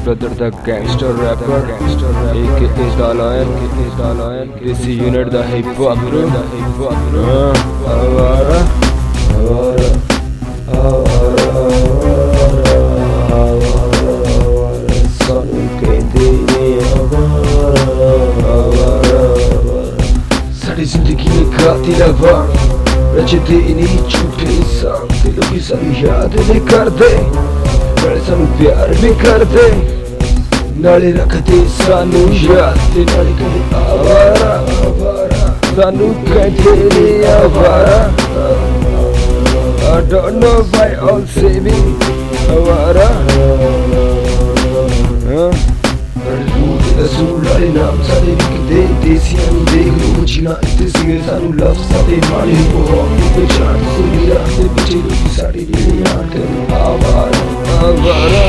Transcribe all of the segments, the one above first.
brother the gangster rapper, aka the lion, this unit the hip hop crew, avara, sanu कहते ने avara, सारी जिंदगी में खातिर आवारा, रचते नहीं झूठे इंसान, दिलों की सारी यादें कर दे, नाले सानू प्यार भी कर दे, नाले रखते सानू याद ते नाले कदे आवारा, सानू कहते ने आवारा, I don't know why all say me आवारा, रसूल वाले नाम सारे लिखते, देसियां नू देख लो जीना इत्ते सिगे सानू लफ्ज़ सारे मारे वो अपनी पहचान सुनी रात दे पीछे लोग साड़ी नीली आंखें आवारा, आवारा,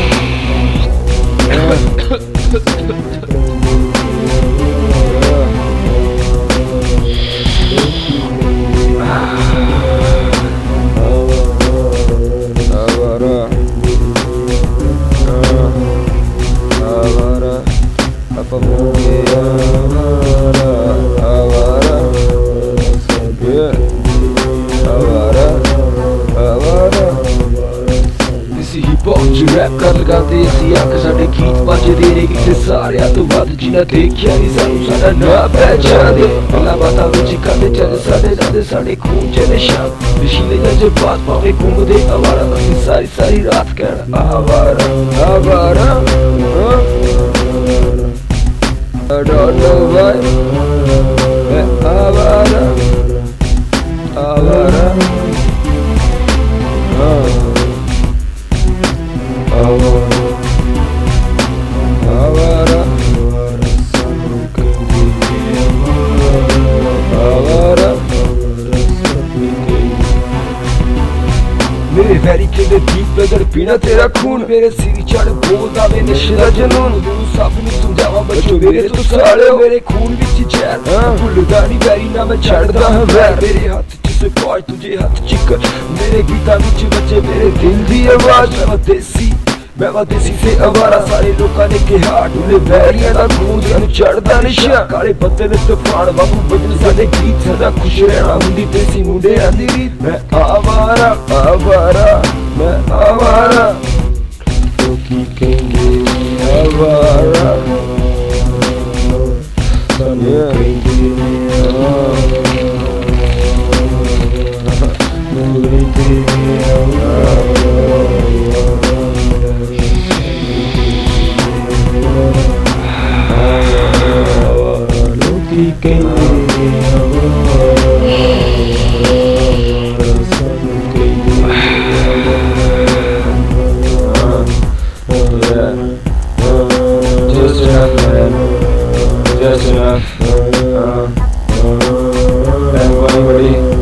रैप कर लगाते सी आख साढ़े गीत बजदे ने किते सारियां तो वध जिन्हां देखिया नहीं सानू साडा ना पहचान दे गल्लां बातां विच करदे चल साडे नाल साडे खून च निशान नशीले जज्बात पावे घूमदे आवारा असीं सारी सारी रात कहना आवारा आवारा I don't know why आवारा आवारा मेरे वैरी के दीप ब्रदर पीना तेरा खून मेरे सिर चढ़ बोलदा वे नशे दा जनून सब नूं समझावा बच्चो मेरे तो साले मेरे खून विच जहर भुलदा नहीं वैरी ना मैं छड़दा हां वैर मेरे हाथ च सिपाही तुझे हाथ चिक मेरे गीतां विच बच्चे मेरे दिल दी आवाज मैं देसी से आवारा सारे लोगों ने कहा ढूले बैरियां दा खून सानू चढ़दा निशा काले पत्ते दे तूफान वांगू बजन साडे गीत सदा खुश रहना हुंदी देसी मुंडियां दी रीत मैं आवारा आवारा मैं आवारा लोकी कहेंगे आवारा सानू कहेंगे Just enough. Everybody.